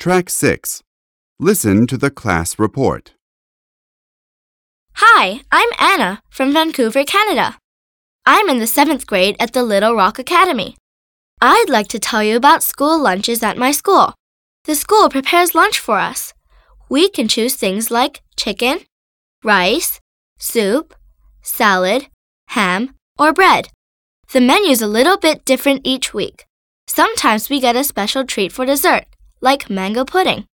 Track 6. Listen to the class report. Hi, I'm Anna from Vancouver, Canada. I'm in the 7th grade at the Little Rock Academy. I'd like to tell you about school lunches at my school. The school prepares lunch for us. We can choose things like chicken, rice, soup, salad, ham, or bread. The menu's a little bit different each week. Sometimes we get a special treat for dessert, like mango pudding.